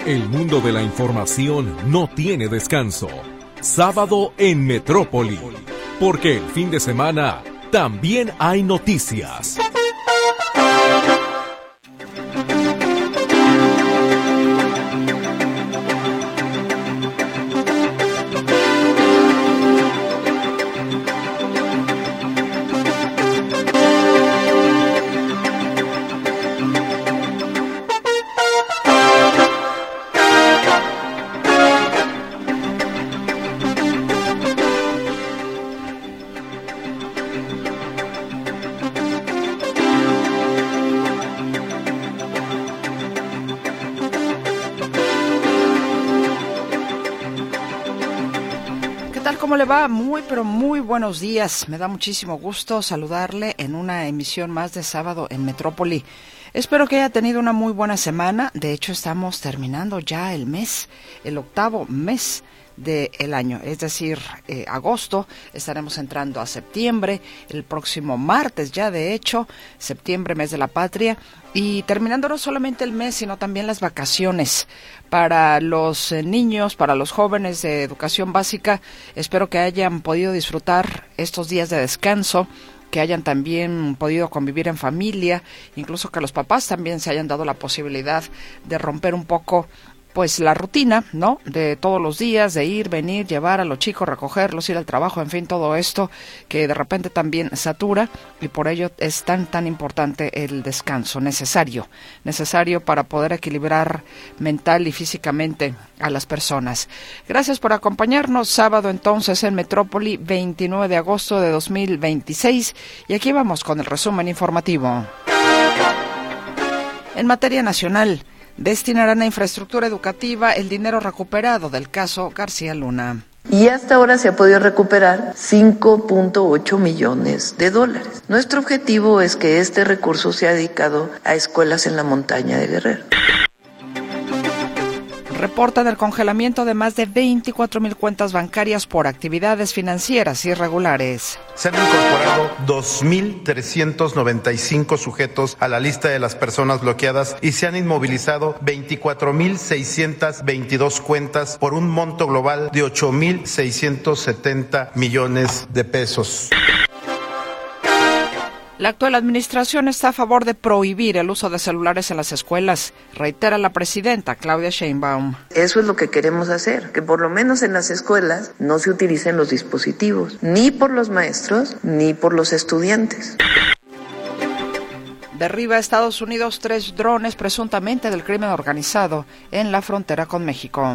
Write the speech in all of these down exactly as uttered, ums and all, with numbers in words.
El mundo de la información no tiene descanso. Sábado en Metrópoli, porque el fin de semana también hay noticias. ¿Cómo le va? Muy, pero muy buenos días. Me da muchísimo gusto saludarle en una emisión más de Sábado en Metrópoli. Espero que haya tenido una muy buena semana. De hecho, estamos terminando ya el mes, el octavo mes del año, es decir, eh, agosto. Estaremos entrando a septiembre, el próximo martes ya, de hecho, septiembre, mes de la patria, y terminando no solamente el mes, sino también las vacaciones para los eh, niños, para los jóvenes de educación básica. Espero que hayan podido disfrutar estos días de descanso, que hayan también podido convivir en familia, incluso que los papás también se hayan dado la posibilidad de romper un poco pues la rutina, ¿no?, de todos los días, de ir, venir, llevar a los chicos, recogerlos, ir al trabajo, en fin, todo esto que de repente también satura, y por ello es tan, tan importante el descanso, necesario, necesario para poder equilibrar mental y físicamente a las personas. Gracias por acompañarnos, sábado entonces en Metrópoli, veintinueve de agosto de dos mil veintiséis, y aquí vamos con el resumen informativo. En materia nacional, destinarán a infraestructura educativa el dinero recuperado del caso García Luna. Y hasta ahora se ha podido recuperar cinco punto ocho millones de dólares. Nuestro objetivo es que este recurso sea dedicado a escuelas en la montaña de Guerrero. Reportan el congelamiento de más de veinticuatro mil cuentas bancarias por actividades financieras irregulares. Se han incorporado dos mil trescientos noventa y cinco sujetos a la lista de las personas bloqueadas y se han inmovilizado veinticuatro mil seiscientas veintidós cuentas por un monto global de ocho mil seiscientos setenta millones de pesos. La actual administración está a favor de prohibir el uso de celulares en las escuelas, reitera la presidenta Claudia Sheinbaum. Eso es lo que queremos hacer, que por lo menos en las escuelas no se utilicen los dispositivos, ni por los maestros, ni por los estudiantes. Derriba a Estados Unidos tres drones presuntamente del crimen organizado en la frontera con México.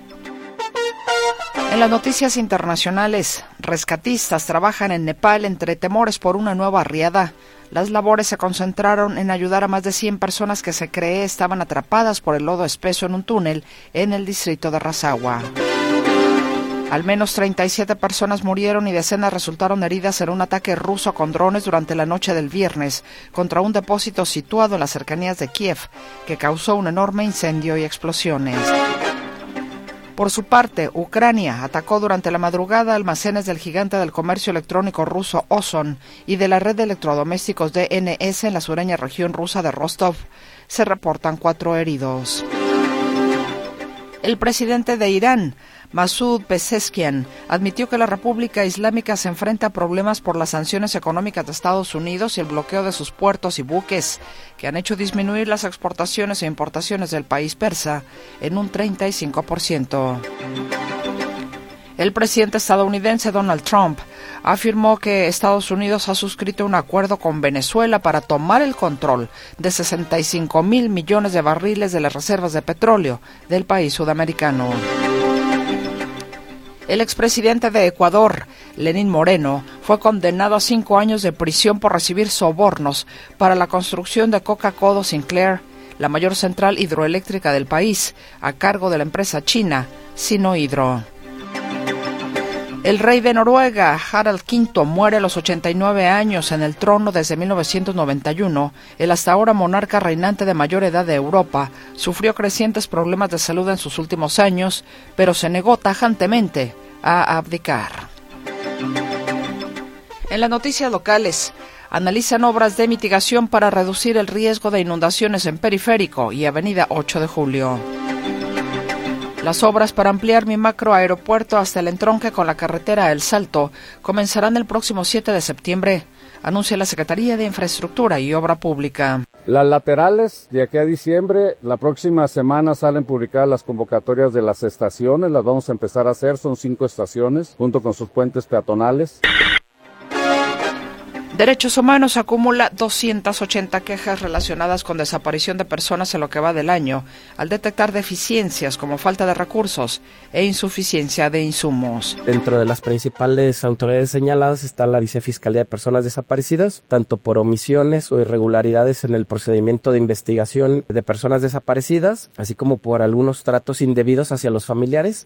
En las noticias internacionales, rescatistas trabajan en Nepal entre temores por una nueva riada. Las labores se concentraron en ayudar a más de cien personas que se cree estaban atrapadas por el lodo espeso en un túnel en el distrito de Razawa. Al menos treinta y siete personas murieron y decenas resultaron heridas en un ataque ruso con drones durante la noche del viernes contra un depósito situado en las cercanías de Kiev, que causó un enorme incendio y explosiones. Por su parte, Ucrania atacó durante la madrugada almacenes del gigante del comercio electrónico ruso Ozon y de la red de electrodomésticos D N S en la sureña región rusa de Rostov. Se reportan cuatro heridos. El presidente de Irán, Masoud Pezeshkian, admitió que la República Islámica se enfrenta a problemas por las sanciones económicas de Estados Unidos y el bloqueo de sus puertos y buques, que han hecho disminuir las exportaciones e importaciones del país persa en un treinta y cinco por ciento. El presidente estadounidense Donald Trump afirmó que Estados Unidos ha suscrito un acuerdo con Venezuela para tomar el control de sesenta y cinco mil millones de barriles de las reservas de petróleo del país sudamericano. El expresidente de Ecuador, Lenín Moreno, fue condenado a cinco años de prisión por recibir sobornos para la construcción de Coca-Cola Sinclair, la mayor central hidroeléctrica del país, a cargo de la empresa china Sinohydro. El rey de Noruega, Harald quinto, muere a los ochenta y nueve años en el trono desde mil novecientos noventa y uno. El hasta ahora monarca reinante de mayor edad de Europa sufrió crecientes problemas de salud en sus últimos años, pero se negó tajantemente a abdicar. En las noticias locales, analizan obras de mitigación para reducir el riesgo de inundaciones en Periférico y Avenida ocho de julio. Las obras para ampliar mi macroaeropuerto hasta el entronque con la carretera El Salto comenzarán el próximo siete de septiembre, anuncia la Secretaría de Infraestructura y Obra Pública. Las laterales, de aquí a diciembre, la próxima semana salen publicadas las convocatorias de las estaciones, las vamos a empezar a hacer, son cinco estaciones, junto con sus puentes peatonales. Derechos Humanos acumula doscientas ochenta quejas relacionadas con desaparición de personas en lo que va del año, al detectar deficiencias como falta de recursos e insuficiencia de insumos. Dentro de las principales autoridades señaladas está la Vicefiscalía de Personas Desaparecidas, tanto por omisiones o irregularidades en el procedimiento de investigación de personas desaparecidas, así como por algunos tratos indebidos hacia los familiares.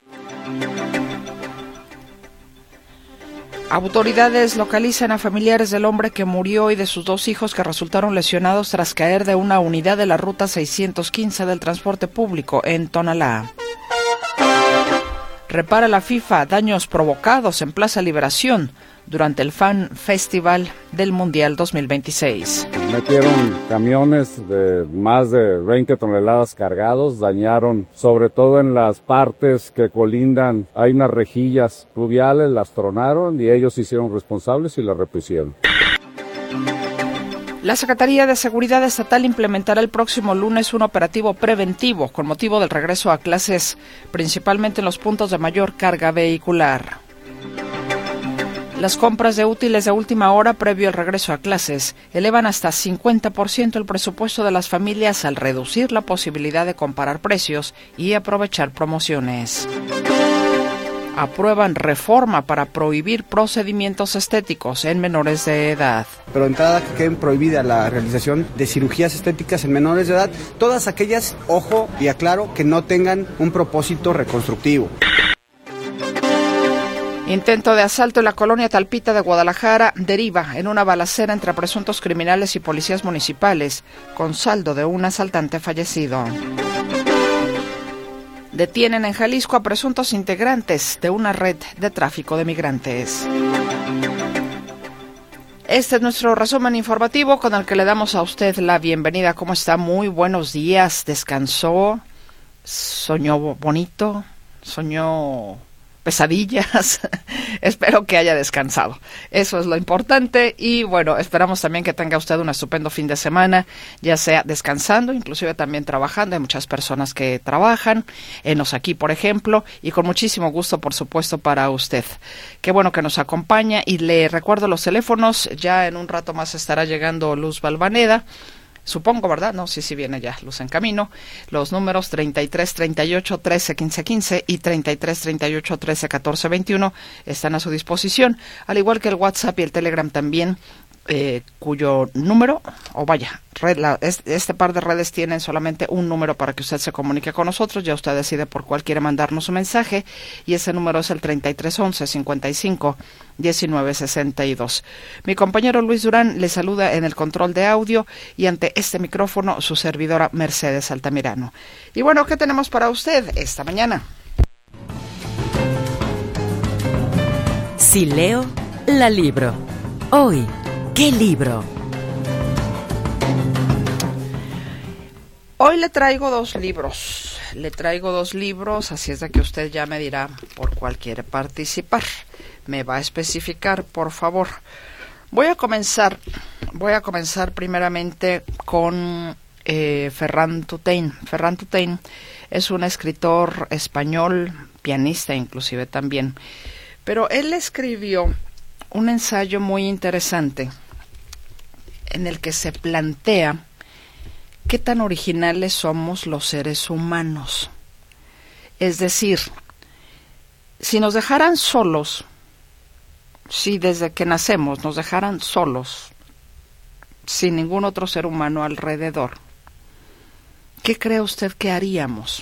Autoridades localizan a familiares del hombre que murió y de sus dos hijos que resultaron lesionados tras caer de una unidad de la ruta seiscientos quince del transporte público en Tonalá. Repara la FIFA daños provocados en Plaza Liberación durante el Fan Festival del Mundial dos mil veintiséis. Metieron camiones de más de veinte toneladas cargados, dañaron sobre todo en las partes que colindan, hay unas rejillas pluviales, las tronaron y ellos se hicieron responsables y las repusieron. La Secretaría de Seguridad Estatal implementará el próximo lunes un operativo preventivo con motivo del regreso a clases, principalmente en los puntos de mayor carga vehicular. Las compras de útiles de última hora previo al regreso a clases elevan hasta cincuenta por ciento el presupuesto de las familias al reducir la posibilidad de comparar precios y aprovechar promociones. Aprueban reforma para prohibir procedimientos estéticos en menores de edad. Pero de entrada que queden prohibida la realización de cirugías estéticas en menores de edad, todas aquellas, ojo y aclaro, que no tengan un propósito reconstructivo. Intento de asalto en la colonia Talpita de Guadalajara deriva en una balacera entre presuntos criminales y policías municipales, con saldo de un asaltante fallecido. Detienen en Jalisco a presuntos integrantes de una red de tráfico de migrantes. Este es nuestro resumen informativo con el que le damos a usted la bienvenida. ¿Cómo está? Muy buenos días. ¿Descansó? ¿Soñó bonito? ¿Soñó pesadillas? Espero que haya descansado. Eso es lo importante y bueno, esperamos también que tenga usted un estupendo fin de semana, ya sea descansando, inclusive también trabajando. Hay muchas personas que trabajan, enos aquí por ejemplo, y con muchísimo gusto por supuesto para usted. Qué bueno que nos acompaña y le recuerdo los teléfonos, ya en un rato más estará llegando Luz Balvaneda. Supongo, ¿verdad? No, sí, sí viene ya Luz en camino. Los números treinta y tres, treinta y ocho, trece, quince, quince y treinta y tres, treinta y ocho, trece, catorce, veintiuno están a su disposición, al igual que el WhatsApp y el Telegram también, eh, cuyo número, o vaya, red, la, este, este par de redes tienen solamente un número para que usted se comunique con nosotros. Ya usted decide por cuál quiere mandarnos un mensaje y ese número es el treinta y tres, once, cincuenta y cinco, diecinueve, sesenta y dos. Mi compañero Luis Durán le saluda en el control de audio y ante este micrófono su servidora Mercedes Altamirano. Y bueno, ¿qué tenemos para usted esta mañana? Si leo, la libro. Hoy, ¿qué libro? Hoy le traigo dos libros. Le traigo dos libros, así es de que usted ya me dirá por cuál quiere participar. Me va a especificar, por favor. Voy a comenzar, voy a comenzar primeramente con eh, Ferran Tutain. Ferran Tutain es un escritor español, pianista inclusive también, pero él escribió un ensayo muy interesante en el que se plantea qué tan originales somos los seres humanos. Es decir, si nos dejaran solos, si desde que nacemos nos dejaran solos, sin ningún otro ser humano alrededor, ¿qué cree usted que haríamos?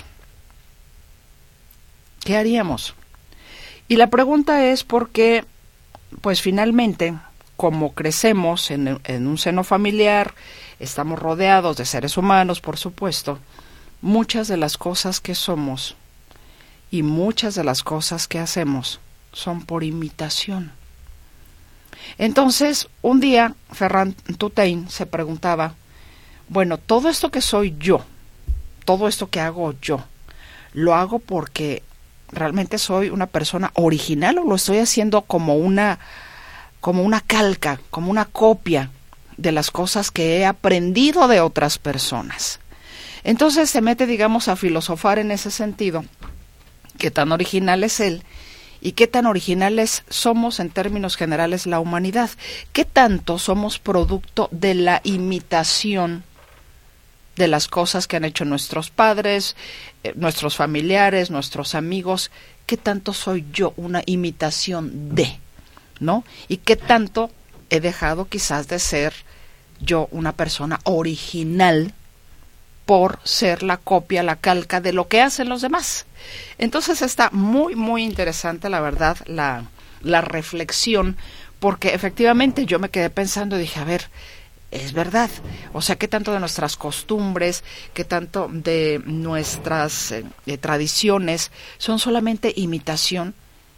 ¿Qué haríamos? Y la pregunta es porque, pues finalmente, como crecemos en, en un seno familiar, estamos rodeados de seres humanos, por supuesto, muchas de las cosas que somos y muchas de las cosas que hacemos son por imitación. Entonces, un día, Ferran Tutain se preguntaba, bueno, todo esto que soy yo, todo esto que hago yo, lo hago porque realmente soy una persona original o lo estoy haciendo como una, como una calca, como una copia de las cosas que he aprendido de otras personas. Entonces se mete, digamos, a filosofar en ese sentido, qué tan original es él y qué tan originales somos en términos generales la humanidad, qué tanto somos producto de la imitación de las cosas que han hecho nuestros padres, eh, nuestros familiares, nuestros amigos, qué tanto soy yo una imitación de, ¿no? Y qué tanto he dejado quizás de ser yo una persona original por ser la copia, la calca de lo que hacen los demás. Entonces está muy, muy interesante, la verdad, la, la reflexión, porque efectivamente yo me quedé pensando y dije, a ver, es verdad, o sea, qué tanto de nuestras costumbres, qué tanto de nuestras eh, de tradiciones son solamente imitación,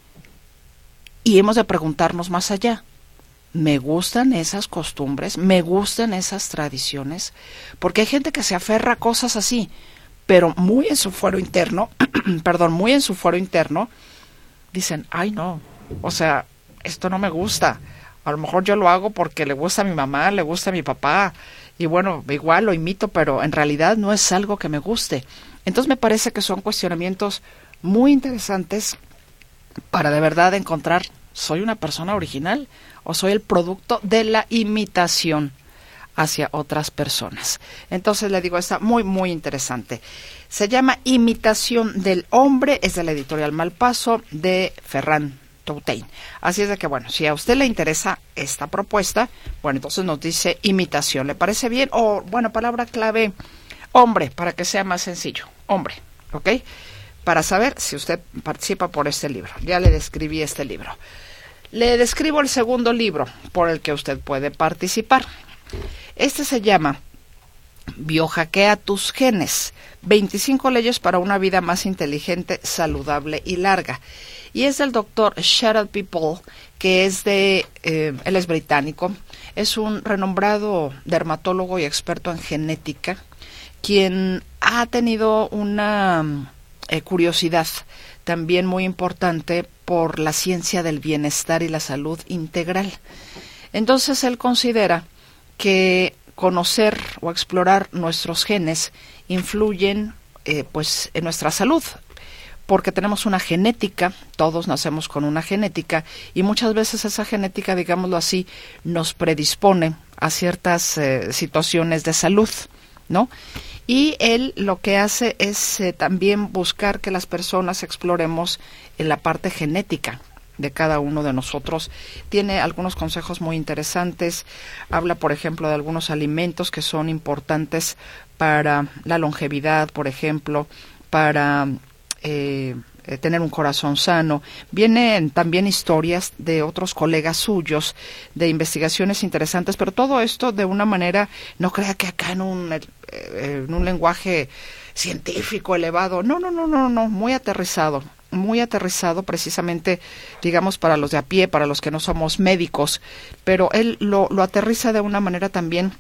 y hemos de preguntarnos más allá. ¿Me gustan esas costumbres? ¿Me gustan esas tradiciones? Porque hay gente que se aferra a cosas así, pero muy en su fuero interno, perdón, muy en su fuero interno, dicen, ay no, o sea, esto no me gusta. A lo mejor yo lo hago porque le gusta a mi mamá, le gusta a mi papá, y bueno, igual lo imito, pero en realidad no es algo que me guste. Entonces me parece que son cuestionamientos muy interesantes para de verdad encontrar, ¿soy una persona original o soy el producto de la imitación hacia otras personas? Entonces le digo, está muy, muy interesante. Se llama Imitación del Hombre, es de la editorial Malpaso, de Ferran Toutain. Así es de que, bueno, si a usted le interesa esta propuesta, bueno, entonces nos dice imitación. ¿Le parece bien? O, bueno, palabra clave, hombre, para que sea más sencillo. Hombre, ¿ok? Para saber si usted participa por este libro. Ya le describí este libro. Le describo el segundo libro por el que usted puede participar. Este se llama Biohackea tus genes, veinticinco leyes para una vida más inteligente, saludable y larga. Y es del doctor Sherald P. Paul, que es de, eh, él es británico, es un renombrado dermatólogo y experto en genética, quien ha tenido una eh, curiosidad también muy importante por la ciencia del bienestar y la salud integral. Entonces él considera que conocer o explorar nuestros genes influyen eh, pues en nuestra salud, porque tenemos una genética, todos nacemos con una genética, y muchas veces esa genética, digámoslo así, nos predispone a ciertas eh, situaciones de salud, ¿no? Y él lo que hace es eh, también buscar que las personas exploremos en la parte genética de cada uno de nosotros. Tiene algunos consejos muy interesantes. Habla, por ejemplo, de algunos alimentos que son importantes para la longevidad, por ejemplo, para eh, tener un corazón sano. Vienen también historias de otros colegas suyos, de investigaciones interesantes, pero todo esto de una manera, no crea que acá en un, eh, en un lenguaje científico elevado, no, no, no, no, no, muy aterrizado, muy aterrizado precisamente, digamos, para los de a pie, para los que no somos médicos, pero él lo, lo aterriza de una manera también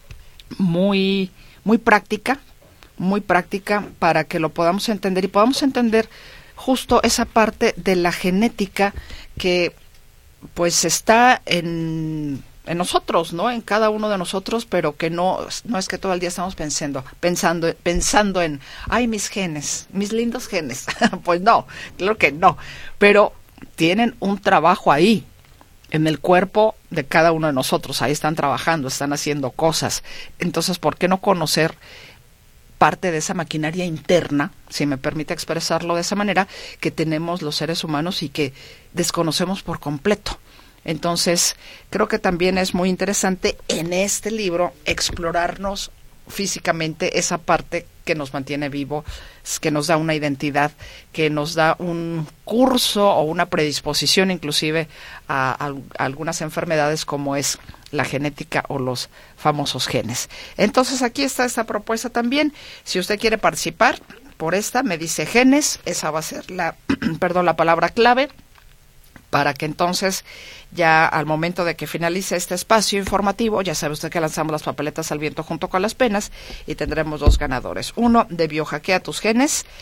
muy, muy práctica, muy práctica para que lo podamos entender y podamos entender justo esa parte de la genética que pues está en, en nosotros, ¿no? En cada uno de nosotros, pero que no, no es que todo el día estamos pensando, pensando, pensando en, ay, mis genes, mis lindos genes. Pues no, claro que no, pero tienen un trabajo ahí, en el cuerpo de cada uno de nosotros, ahí están trabajando, están haciendo cosas. Entonces, ¿por qué no conocer parte de esa maquinaria interna, si me permite expresarlo de esa manera, que tenemos los seres humanos y que desconocemos por completo? Entonces, creo que también es muy interesante en este libro explorarnos físicamente esa parte que nos mantiene vivos, que nos da una identidad, que nos da un curso o una predisposición inclusive a, a, a algunas enfermedades como es la genética o los famosos genes. Entonces aquí está esta propuesta también. Si usted quiere participar por esta, me dice genes, esa va a ser la, perdón, la palabra clave, para que entonces ya al momento de que finalice este espacio informativo, ya sabe usted que lanzamos las papeletas al viento junto con las penas y tendremos dos ganadores. Uno de Biohackea tus genes,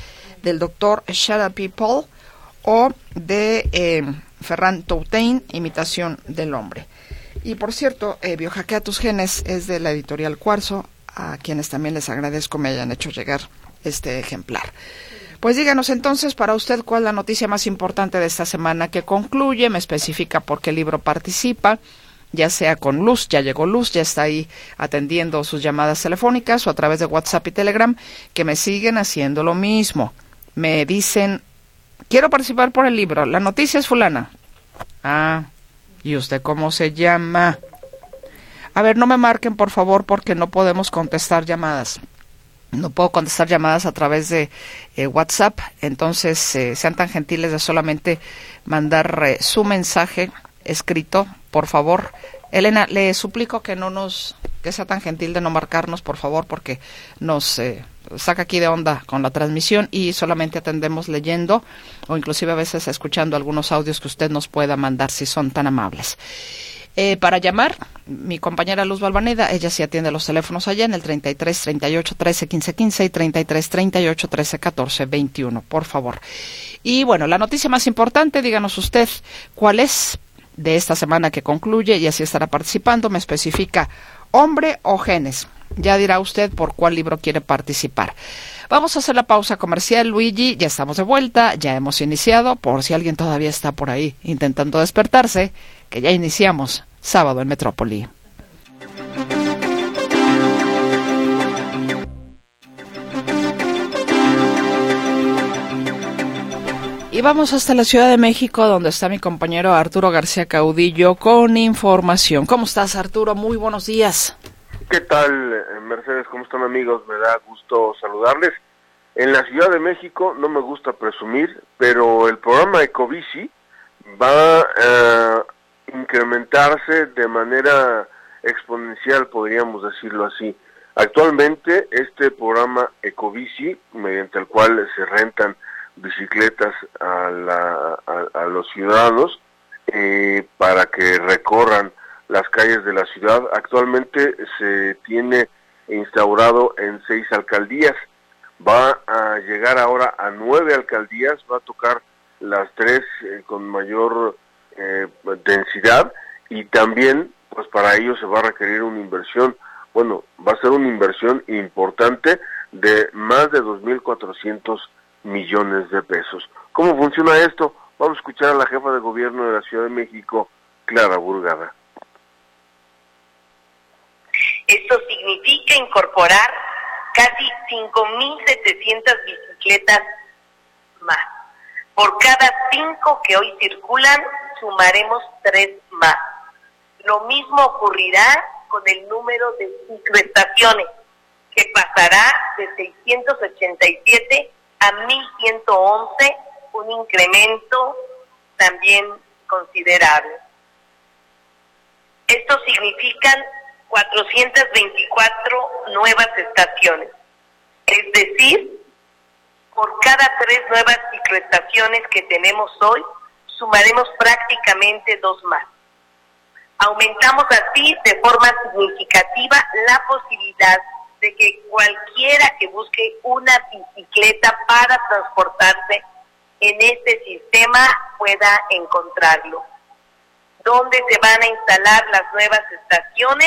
del doctor Shut Up People o de eh, Ferran Toutain, Imitación del Hombre. Y por cierto, eh, Biohackea tus genes es de la editorial Cuarzo, a quienes también les agradezco me hayan hecho llegar este ejemplar. Pues díganos entonces para usted cuál es la noticia más importante de esta semana que concluye, me especifica por qué libro participa, ya sea con Luz, ya llegó Luz, ya está ahí atendiendo sus llamadas telefónicas o a través de WhatsApp y Telegram, que me siguen haciendo lo mismo. Me dicen, quiero participar por el libro, la noticia es fulana. Ah, ¿y usted cómo se llama? A ver, no me marquen por favor porque no podemos contestar llamadas. No puedo contestar llamadas a través de eh, WhatsApp, entonces eh, sean tan gentiles de solamente mandar eh, su mensaje escrito, por favor. Elena, le suplico que no nos, que sea tan gentil de no marcarnos, por favor, porque nos eh, saca aquí de onda con la transmisión y solamente atendemos leyendo o inclusive a veces escuchando algunos audios que usted nos pueda mandar si son tan amables. Eh, para llamar, mi compañera Luz Balvaneda, ella sí atiende los teléfonos allá en el treinta y tres, treinta y ocho, trece, quince, quince y treinta y tres, treinta y ocho, trece, catorce, veintiuno, por favor. Y bueno, la noticia más importante, díganos usted cuál es de esta semana que concluye y así estará participando. Me especifica hombre o genes. Ya dirá usted por cuál libro quiere participar. Vamos a hacer la pausa comercial, Luigi, ya estamos de vuelta, ya hemos iniciado, por si alguien todavía está por ahí intentando despertarse, que ya iniciamos sábado en Metrópoli. Y vamos hasta la Ciudad de México, donde está mi compañero Arturo García Caudillo con información. ¿Cómo estás, Arturo? Muy buenos días. ¿Qué tal, Mercedes? ¿Cómo están, amigos? Me da gusto saludarles. En la Ciudad de México, no me gusta presumir, pero el programa Ecobici va a incrementarse de manera exponencial, podríamos decirlo así. Actualmente, este programa Ecobici, mediante el cual se rentan bicicletas a, la, a, a los ciudadanos eh, para que recorran las calles de la ciudad, actualmente se tiene instaurado en seis alcaldías. Va a llegar ahora a nueve alcaldías, va a tocar las tres eh, con mayor eh, densidad y también pues para ello se va a requerir una inversión, bueno, va a ser una inversión importante de más de dos mil cuatrocientos millones de pesos. ¿Cómo funciona esto? Vamos a escuchar a la jefa de gobierno de la Ciudad de México, Clara Burgada. Esto significa incorporar casi cinco mil setecientas bicicletas más. Por cada cinco que hoy circulan, sumaremos tres más. Lo mismo ocurrirá con el número de cicloestaciones, que pasará de seiscientos ochenta y siete a mil ciento once, un incremento también considerable. Esto significan cuatrocientas veinticuatro nuevas estaciones, es decir, por cada tres nuevas cicloestaciones que tenemos hoy, sumaremos prácticamente dos más. Aumentamos así de forma significativa la posibilidad de que cualquiera que busque una bicicleta para transportarse en este sistema pueda encontrarlo. ¿Dónde se van a instalar las nuevas estaciones?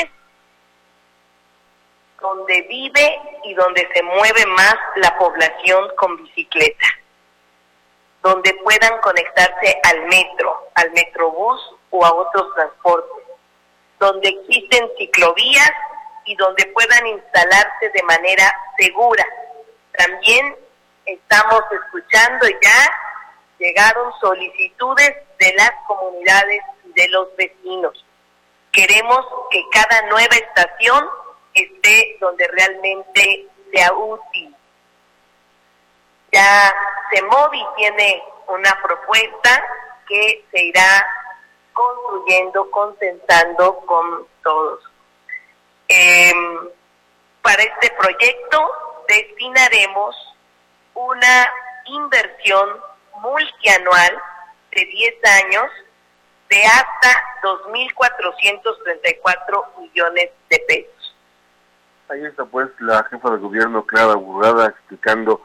Donde vive y donde se mueve más la población con bicicleta, donde puedan conectarse al metro, al metrobús o a otros transportes, donde existen ciclovías y donde puedan instalarse de manera segura. También estamos escuchando ya, llegaron solicitudes de las comunidades y de los vecinos. Queremos que cada nueva estación esté donde realmente sea útil. Ya CEMOVI tiene una propuesta que se irá construyendo, consensando con todos. Eh, para este proyecto destinaremos una inversión multianual de diez años de hasta dos mil cuatrocientos treinta y cuatro millones de pesos. Ahí está pues la jefa de gobierno Clara Burgada explicando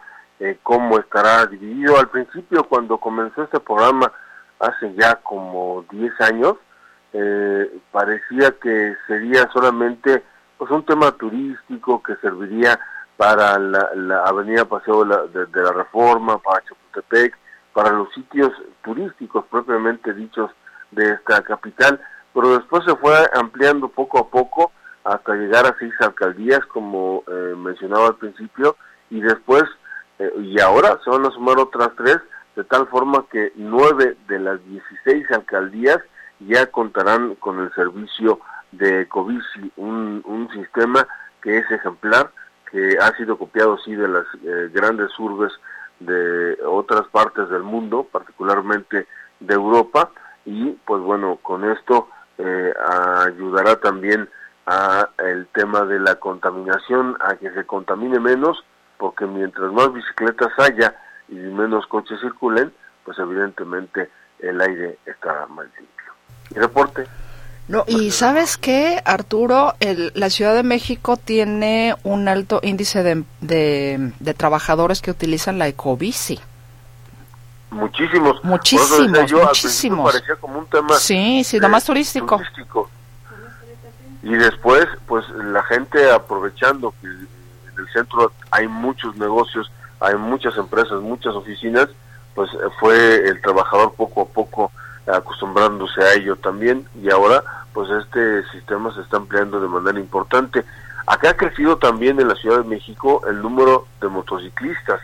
eh, cómo estará dividido. Al principio, cuando comenzó este programa, hace ya como diez años, eh, parecía que sería solamente pues un tema turístico que serviría para la, la avenida Paseo de la, de, de la Reforma, para Chapultepec, para los sitios turísticos propiamente dichos de esta capital, pero después se fue ampliando poco a poco hasta llegar a seis alcaldías, como eh, mencionaba al principio, y después, eh, y ahora se van a sumar otras tres, de tal forma que nueve de las dieciséis alcaldías ya contarán con el servicio de Ecobici, un, un sistema que es ejemplar, que ha sido copiado sí de las eh, grandes urbes de otras partes del mundo, particularmente de Europa, y pues bueno, con esto eh, ayudará también a el tema de la contaminación, a que se contamine menos, porque mientras más bicicletas haya y menos coches circulen, pues evidentemente el aire estará más limpio. Y reporte. No, y ¿sabes qué, Arturo? El, la Ciudad de México tiene un alto índice de, de, de trabajadores que utilizan la ecobici. Muchísimos. Muchísimos, yo, muchísimos. Parecía como un tema sí, sí, nada más turístico. turístico. Y después, pues la gente aprovechando que en el centro hay muchos negocios, hay muchas empresas, muchas oficinas, pues fue el trabajador poco a poco acostumbrándose a ello también, y ahora pues este sistema se está empleando de manera importante. Acá ha crecido también en la Ciudad de México el número de motociclistas.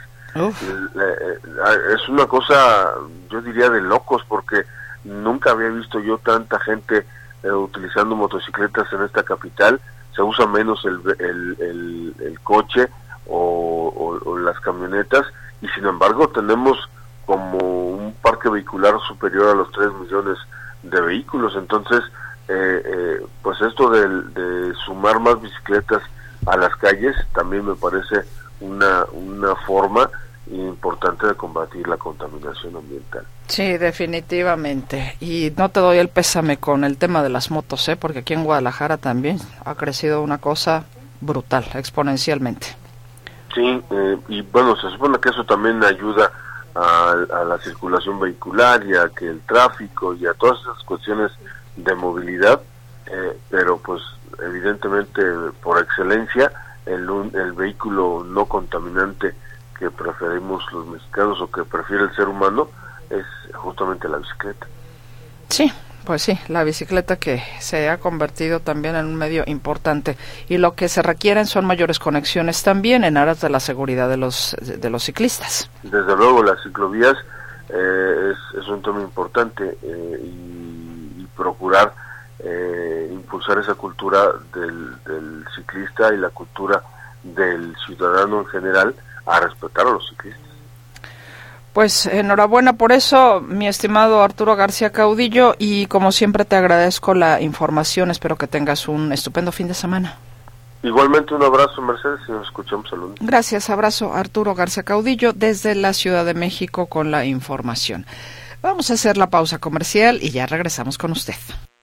Es una cosa, yo diría, de locos, porque nunca había visto yo tanta gente eh, utilizando motocicletas en esta capital. Se usa menos el, el, el, el coche o, o, o las camionetas, y sin embargo tenemos como un parque vehicular superior a los tres millones de vehículos. Entonces, eh, eh, pues esto de, de sumar más bicicletas a las calles también me parece una, una forma importante de combatir la contaminación ambiental. Sí, definitivamente. Y no te doy el pésame con el tema de las motos, ¿eh? Porque aquí en Guadalajara también ha crecido una cosa brutal, exponencialmente. Sí, eh, y bueno, se supone que eso también ayuda a, a la circulación vehicular y a que el tráfico y a todas esas cuestiones de movilidad, eh, pero pues evidentemente por excelencia el, el vehículo no contaminante que preferimos los mexicanos o que prefiere el ser humano es justamente la bicicleta. Sí, pues sí, la bicicleta que se ha convertido también en un medio importante, y lo que se requieren son mayores conexiones también en aras de la seguridad de los de los ciclistas. Desde luego las ciclovías eh, es, es un tema importante eh, y, y procurar eh, impulsar esa cultura del, del ciclista y la cultura del ciudadano en general a respetar a los ciclistas. Pues enhorabuena por eso, mi estimado Arturo García Caudillo, y como siempre te agradezco la información. Espero que tengas un estupendo fin de semana. Igualmente un abrazo, Mercedes, y nos escuchamos el lunes. Gracias, abrazo, Arturo García Caudillo desde la Ciudad de México con la información. Vamos a hacer la pausa comercial y ya regresamos con usted.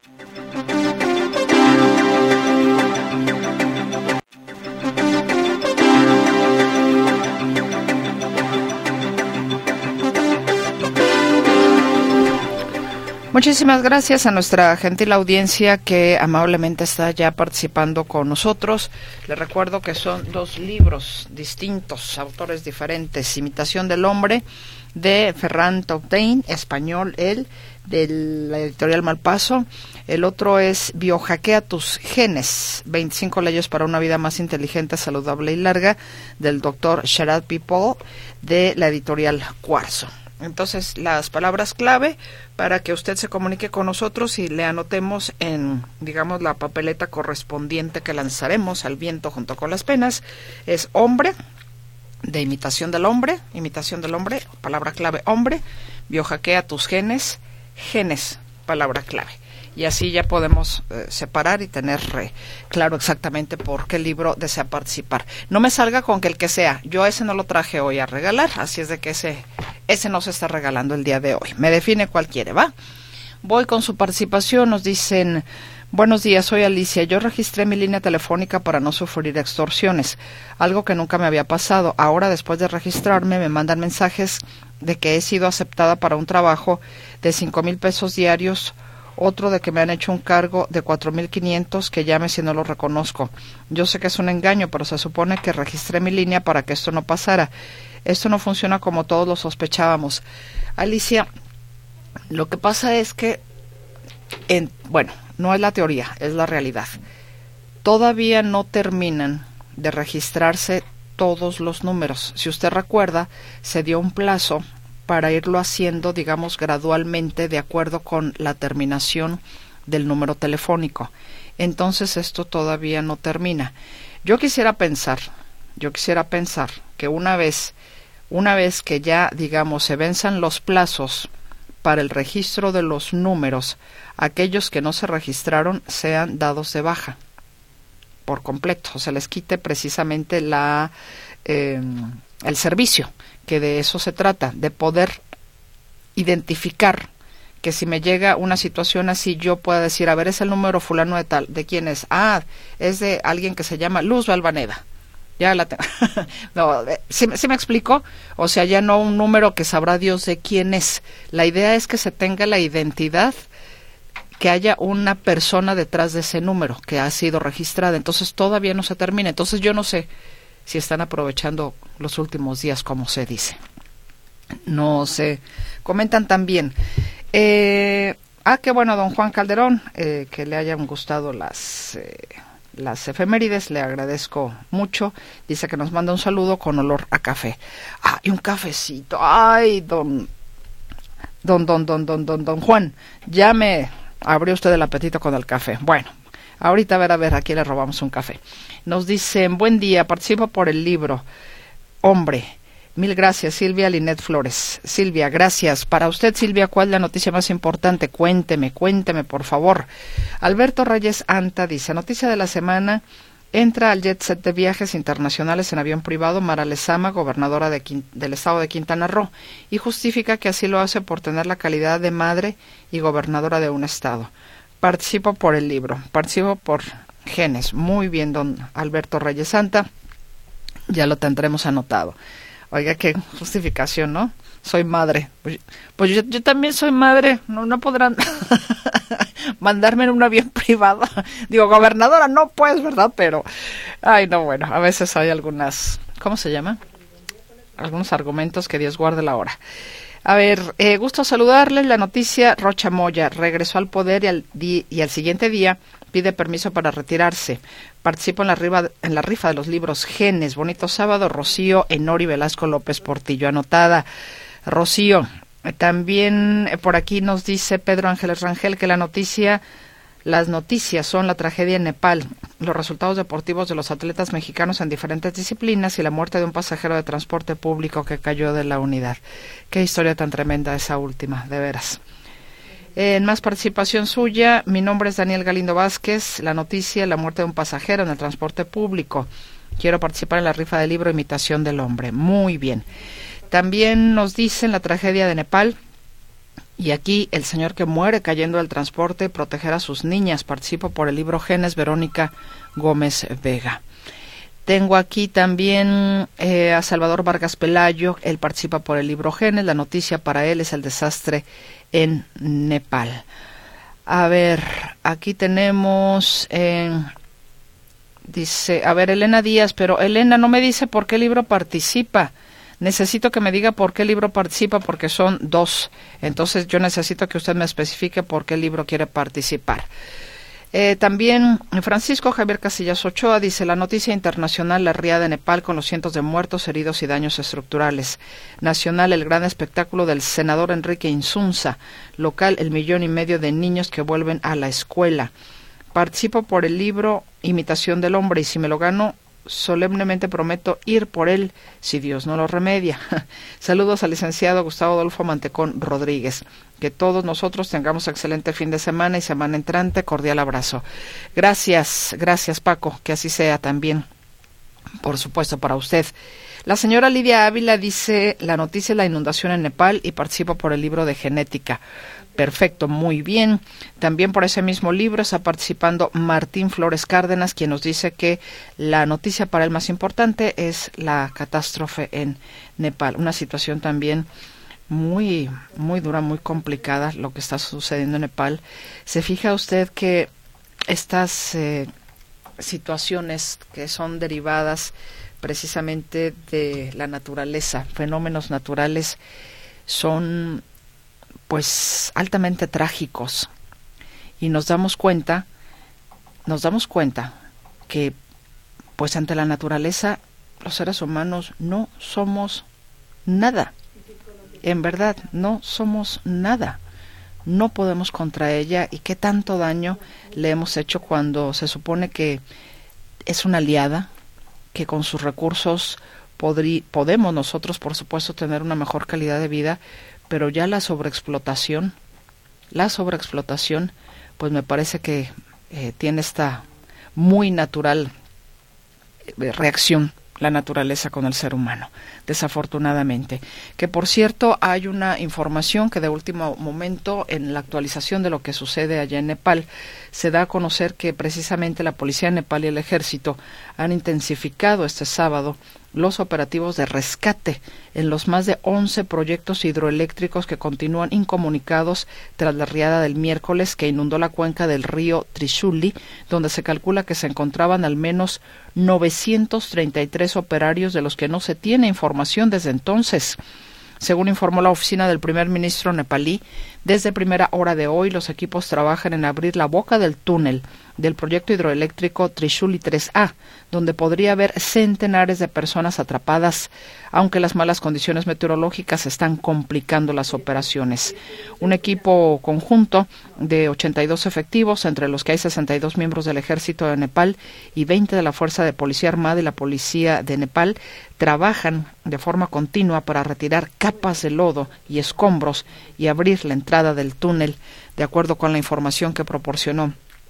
Muchísimas gracias a nuestra gentil audiencia que amablemente está ya participando con nosotros. Les recuerdo que son dos libros distintos, autores diferentes. Imitación del hombre, de Ferran Tautain, español él, de la editorial Malpaso. El otro es Biohackea tus genes, veinticinco leyes para una vida más inteligente, saludable y larga, del doctor Sharad People, de la editorial Cuarzo. Entonces, las palabras clave para que usted se comunique con nosotros y le anotemos en, digamos, la papeleta correspondiente que lanzaremos al viento junto con las penas, es hombre, de imitación del hombre, imitación del hombre, palabra clave hombre, biohackea tus genes, genes, palabra clave. Y así ya podemos eh, separar y tener eh, claro exactamente por qué libro desea participar. No me salga con que el que sea. Yo ese no lo traje hoy a regalar, así es de que ese ese no se está regalando el día de hoy. Me define cuál quiere, ¿va? Voy con su participación. Nos dicen, Buenos días, soy Alicia. Yo registré mi línea telefónica para no sufrir extorsiones, algo que nunca me había pasado. Ahora, después de registrarme, me mandan mensajes de que he sido aceptada para un trabajo de cinco mil pesos diarios, otro de que me han hecho un cargo de cuatro mil quinientos, que llame si no lo reconozco. Yo sé que es un engaño, pero se supone que registré mi línea para que esto no pasara. Esto no funciona como todos lo sospechábamos. Alicia, lo que pasa es que, en, bueno, no es la teoría, es la realidad. Todavía no terminan de registrarse todos los números. Si usted recuerda, se dio un plazo para irlo haciendo, digamos, gradualmente de acuerdo con la terminación del número telefónico. Entonces esto todavía no termina. Yo quisiera pensar, yo quisiera pensar que una vez, una vez que ya, digamos, se venzan los plazos para el registro de los números, aquellos que no se registraron sean dados de baja por completo, se les quite precisamente la eh, el servicio, que de eso se trata, de poder identificar que si me llega una situación así, yo pueda decir, a ver, es el número fulano de tal, ¿de quién es? Ah, es de alguien que se llama Luz Valvaneda. Ya la tengo. No, ¿sí, ¿sí me explico? O sea, ya no un número que sabrá Dios de quién es. La idea es que se tenga la identidad, que haya una persona detrás de ese número que ha sido registrada. Entonces todavía no se termina. Entonces yo no sé si están aprovechando los últimos días, como se dice. No sé. Comentan también. Eh, ah, qué bueno, don Juan Calderón, eh, que le hayan gustado las... Eh, las efemérides, le agradezco mucho. Dice que nos manda un saludo con olor a café. Ah, y un cafecito. Ay, don, don, don, don, don, don, don Juan, ya me abrió usted el apetito con el café. Bueno, ahorita a ver, a ver, aquí le robamos un café. Nos dicen, buen día, participo por el libro. Hombre, mil gracias, Silvia Linet Flores. Silvia, gracias. Para usted, Silvia, ¿cuál es la noticia más importante? Cuénteme, cuénteme, por favor. Alberto Reyes Anta dice, noticia de la semana, entra al jet set de viajes internacionales en avión privado Mara Lezama, gobernadora de Quint- del estado de Quintana Roo, y justifica que así lo hace por tener la calidad de madre y gobernadora de un estado. Participo por el libro, participo por genes. Muy bien, don Alberto Reyes Anta, ya lo tendremos anotado. Oiga, qué justificación, ¿no? Soy madre. Pues, pues yo, yo también soy madre. No, no podrán mandarme en un avión privado. Digo, gobernadora, no pues, ¿verdad? Pero, ay, no, bueno, a veces hay algunas, ¿cómo se llama? Algunos argumentos que Dios guarde la hora. A ver, eh, gusto saludarles. La noticia, Rocha Moya regresó al poder y al, di- y al siguiente día pide permiso para retirarse. Participo en la, rifa, en la rifa de los libros Genes. Bonito sábado, Rocío Enori Velasco López Portillo. Anotada, Rocío. También eh, por aquí nos dice Pedro Ángeles Rangel que la noticia, las noticias son la tragedia en Nepal, los resultados deportivos de los atletas mexicanos en diferentes disciplinas y la muerte de un pasajero de transporte público que cayó de la unidad. Qué historia tan tremenda esa última, de veras. En más participación suya, mi nombre es Daniel Galindo Vázquez. La noticia, la muerte de un pasajero en el transporte público. Quiero participar en la rifa del libro Imitación del Hombre. Muy bien. También nos dicen la tragedia de Nepal. Y aquí el señor que muere cayendo del transporte, proteger a sus niñas. Participo por el libro Genes, Verónica Gómez Vega. Tengo aquí también eh, a Salvador Vargas Pelayo. Él participa por el libro Genes. La noticia para él es el desastre en Nepal. A ver, aquí tenemos, eh, dice, a ver, Elena Díaz, pero Elena no me dice por qué libro participa. Necesito que me diga por qué libro participa, porque son dos. Entonces yo necesito que usted me especifique por qué libro quiere participar. Eh, también Francisco Javier Casillas Ochoa dice, la noticia internacional, la riada de Nepal con los cientos de muertos, heridos y daños estructurales. Nacional, el gran espectáculo del senador Enrique Insunza. Local, el millón y medio de niños que vuelven a la escuela. Participo por el libro Imitación del Hombre y si me lo gano, solemnemente prometo ir por él si Dios no lo remedia. Saludos al licenciado Gustavo Adolfo Mantecón Rodríguez. Que todos nosotros tengamos excelente fin de semana y semana entrante. Cordial abrazo. Gracias, gracias Paco, que así sea también, por supuesto, para usted. La señora Lidia Ávila dice, la noticia es la inundación en Nepal y participa por el libro de genética. Perfecto, muy bien. También por ese mismo libro está participando Martín Flores Cárdenas, quien nos dice que la noticia para él más importante es la catástrofe en Nepal. Una situación también muy, muy dura, muy complicada lo que está sucediendo en Nepal. ¿Se fija usted que estas eh, situaciones que son derivadas precisamente de la naturaleza, fenómenos naturales, son pues altamente trágicos, y nos damos cuenta, nos damos cuenta que pues ante la naturaleza los seres humanos no somos nada, en verdad no somos nada, no podemos contra ella, y qué tanto daño le hemos hecho cuando se supone que es una aliada, que con sus recursos podrí, podemos nosotros, por supuesto, tener una mejor calidad de vida, pero ya la sobreexplotación, la sobreexplotación, pues me parece que eh, tiene esta muy natural eh, reacción la naturaleza con el ser humano, desafortunadamente. Que por cierto, hay una información que de último momento, en la actualización de lo que sucede allá en Nepal, se da a conocer que precisamente la policía de Nepal y el ejército han intensificado este sábado los operativos de rescate en los más de once proyectos hidroeléctricos que continúan incomunicados tras la riada del miércoles que inundó la cuenca del río Trishuli, donde se calcula que se encontraban al menos novecientos treinta y tres operarios, de los que no se tiene información desde entonces. Según informó la oficina del primer ministro nepalí, desde primera hora de hoy los equipos trabajan en abrir la boca del túnel del proyecto hidroeléctrico Trishuli tres A, donde podría haber centenares de personas atrapadas, aunque las malas condiciones meteorológicas están complicando las operaciones. Un equipo conjunto de ochenta y dos efectivos, entre los que hay sesenta y dos miembros del ejército de Nepal y veinte de la Fuerza de Policía Armada y la Policía de Nepal, trabajan de forma continua para retirar capas de lodo y escombros y abrir la entrada del túnel, de acuerdo con la información que proporcionó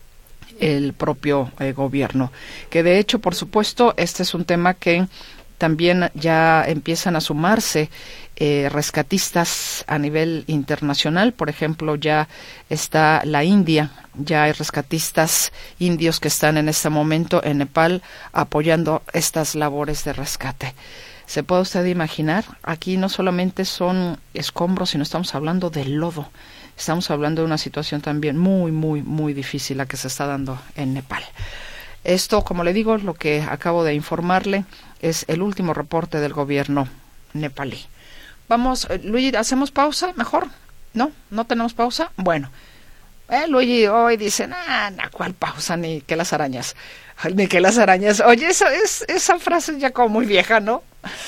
el propio eh, gobierno. Que de hecho, por supuesto, este es un tema que también ya empiezan a sumarse eh, rescatistas a nivel internacional. Por ejemplo, ya está la India, ya hay rescatistas indios que están en este momento en Nepal apoyando estas labores de rescate. ¿Se puede usted imaginar? Aquí no solamente son escombros, sino estamos hablando de lodo. Estamos hablando de una situación también muy, muy, muy difícil la que se está dando en Nepal. Esto, como le digo, lo que acabo de informarle es el último reporte del gobierno nepalí. Vamos, eh, Luigi, ¿hacemos pausa mejor? ¿No? ¿No tenemos pausa? Bueno, eh, Luigi hoy dice, nah, nah, ¿cuál pausa? Ni que las arañas. Ni que las arañas. Oye, esa, es, esa frase ya como muy vieja, ¿no?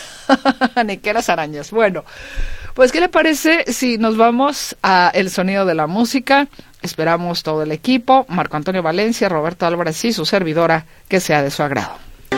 Ni que las arañas. Bueno, pues, ¿qué le parece si nos vamos a el sonido de la música? Esperamos todo el equipo, Marco Antonio Valencia, Roberto Álvarez y su servidora, que sea de su agrado.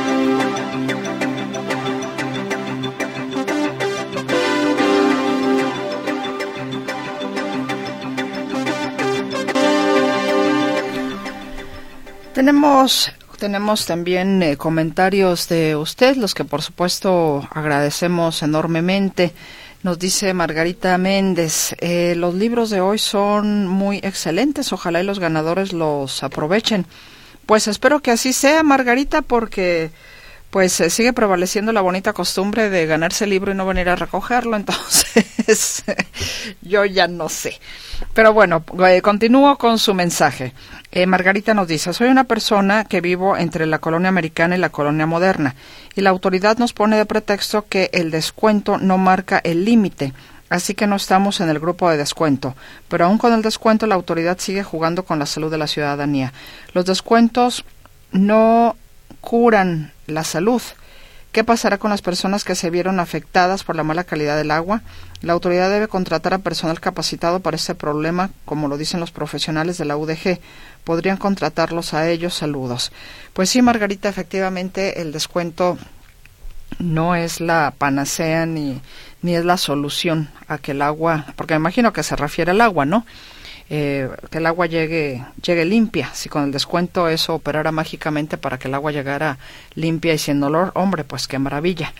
Tenemos... Tenemos también eh, comentarios de usted, los que por supuesto agradecemos enormemente. Nos dice Margarita Méndez, eh, los libros de hoy son muy excelentes, ojalá y los ganadores los aprovechen. Pues espero que así sea, Margarita, porque pues eh, sigue prevaleciendo la bonita costumbre de ganarse el libro y no venir a recogerlo, entonces yo ya no sé. Pero bueno, eh, continúo con su mensaje. Eh, Margarita nos dice, soy una persona que vivo entre la colonia americana y la colonia moderna, y la autoridad nos pone de pretexto que el descuento no marca el límite, así que no estamos en el grupo de descuento, pero aún con el descuento la autoridad sigue jugando con la salud de la ciudadanía. Los descuentos no curan la salud. ¿Qué pasará con las personas que se vieron afectadas por la mala calidad del agua? La autoridad debe contratar a personal capacitado para este problema, como lo dicen los profesionales de la U D G. Podrían contratarlos a ellos. Saludos. Pues sí, Margarita, efectivamente el descuento no es la panacea ni, ni es la solución a que el agua, porque me imagino que se refiere al agua, ¿no? Eh, que el agua llegue llegue limpia. Si con el descuento eso operara mágicamente para que el agua llegara limpia y sin olor, hombre, pues qué maravilla.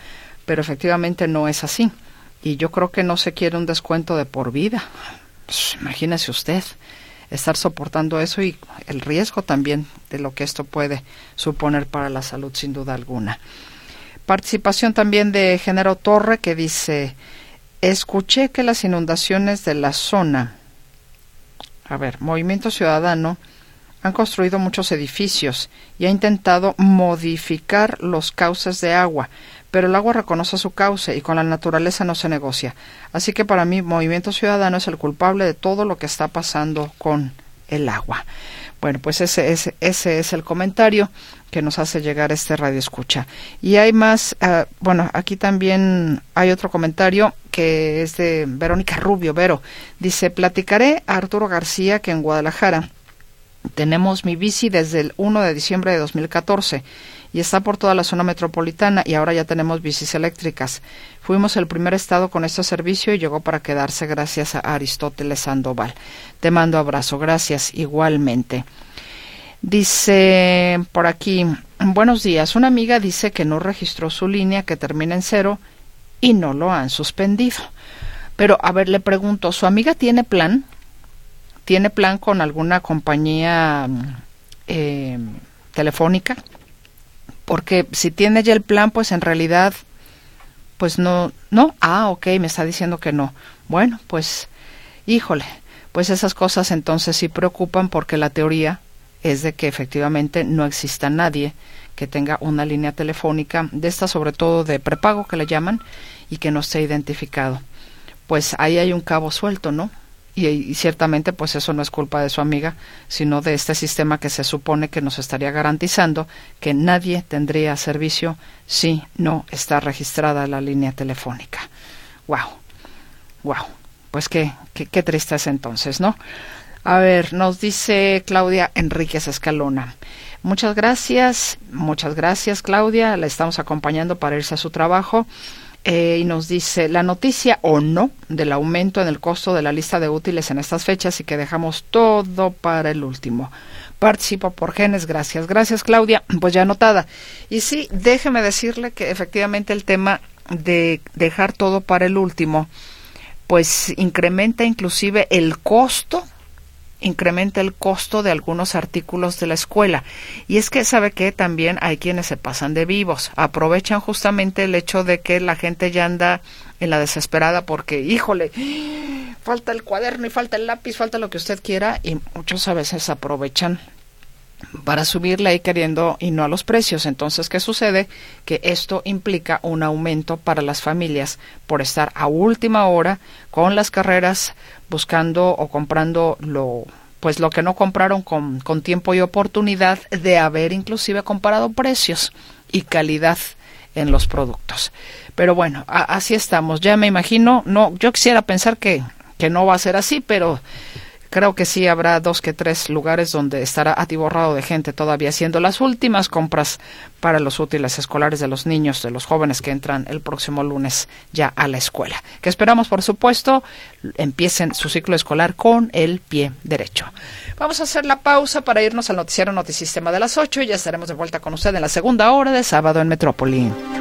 pero efectivamente no es así. Y yo creo que no se quiere un descuento de por vida. Pues, imagínese usted estar soportando eso y el riesgo también de lo que esto puede suponer para la salud, sin duda alguna. Participación también de Genaro Torre, que dice: escuché que las inundaciones de la zona, a ver, Movimiento Ciudadano, han construido muchos edificios y ha intentado modificar los cauces de agua, pero el agua reconoce su cauce y con la naturaleza no se negocia. Así que para mí Movimiento Ciudadano es el culpable de todo lo que está pasando con el agua. Bueno, pues ese, ese, ese es el comentario que nos hace llegar este Radio Escucha. Y hay más, uh, bueno, aquí también hay otro comentario que es de Verónica Rubio. Vero dice: platicaré a Arturo García que en Guadalajara tenemos mi bici desde el primero de diciembre de dos mil catorce y está por toda la zona metropolitana, y ahora ya tenemos bicis eléctricas. Fuimos el primer estado con este servicio y llegó para quedarse, gracias a Aristóteles Sandoval. Te mando abrazo, gracias igualmente. Dice por aquí: buenos días, una amiga dice que no registró su línea que termina en cero y no lo han suspendido. Pero a ver, le pregunto, ¿su amiga tiene plan? ¿Tiene plan con alguna compañía eh, telefónica? Porque si tiene ya el plan, pues en realidad, pues no, no, ah, ok, me está diciendo que no. Bueno, pues, híjole, pues esas cosas entonces sí preocupan, porque la teoría es de que efectivamente no exista nadie que tenga una línea telefónica, de esta sobre todo de prepago que le llaman, y que no esté identificado. Pues ahí hay un cabo suelto, ¿no? Y, y ciertamente pues eso no es culpa de su amiga, sino de este sistema que se supone que nos estaría garantizando que nadie tendría servicio si no está registrada la línea telefónica. Wow, wow, pues qué, qué, qué tristeza entonces, ¿no? A ver, nos dice Claudia Enríquez Escalona: muchas gracias, muchas gracias Claudia, la estamos acompañando para irse a su trabajo. Eh, y nos dice: la noticia o no del aumento en el costo de la lista de útiles en estas fechas y que dejamos todo para el último. Participo por genes, gracias, gracias Claudia, pues ya anotada. Y sí, déjeme decirle que efectivamente el tema de dejar todo para el último, pues incrementa inclusive el costo, incrementa el costo de algunos artículos de la escuela. Y es que sabe que también hay quienes se pasan de vivos, aprovechan justamente el hecho de que la gente ya anda en la desesperada porque, híjole, falta el cuaderno y falta el lápiz, falta lo que usted quiera, y muchos a veces aprovechan para subirle ahí queriendo y no a los precios. Entonces, ¿qué sucede? Que esto implica un aumento para las familias por estar a última hora con las carreras, buscando o comprando lo pues lo que no compraron con, con tiempo y oportunidad de haber inclusive comparado precios y calidad en los productos. Pero bueno, a, así estamos. Ya me imagino, no, yo quisiera pensar que, que no va a ser así, pero creo que sí habrá dos que tres lugares donde estará atiborrado de gente todavía haciendo las últimas compras para los útiles escolares de los niños, de los jóvenes que entran el próximo lunes ya a la escuela. Que esperamos, por supuesto, empiecen su ciclo escolar con el pie derecho. Vamos a hacer la pausa para irnos al noticiero Notisistema de las ocho y ya estaremos de vuelta con usted en la segunda hora de Sábado en Metrópoli.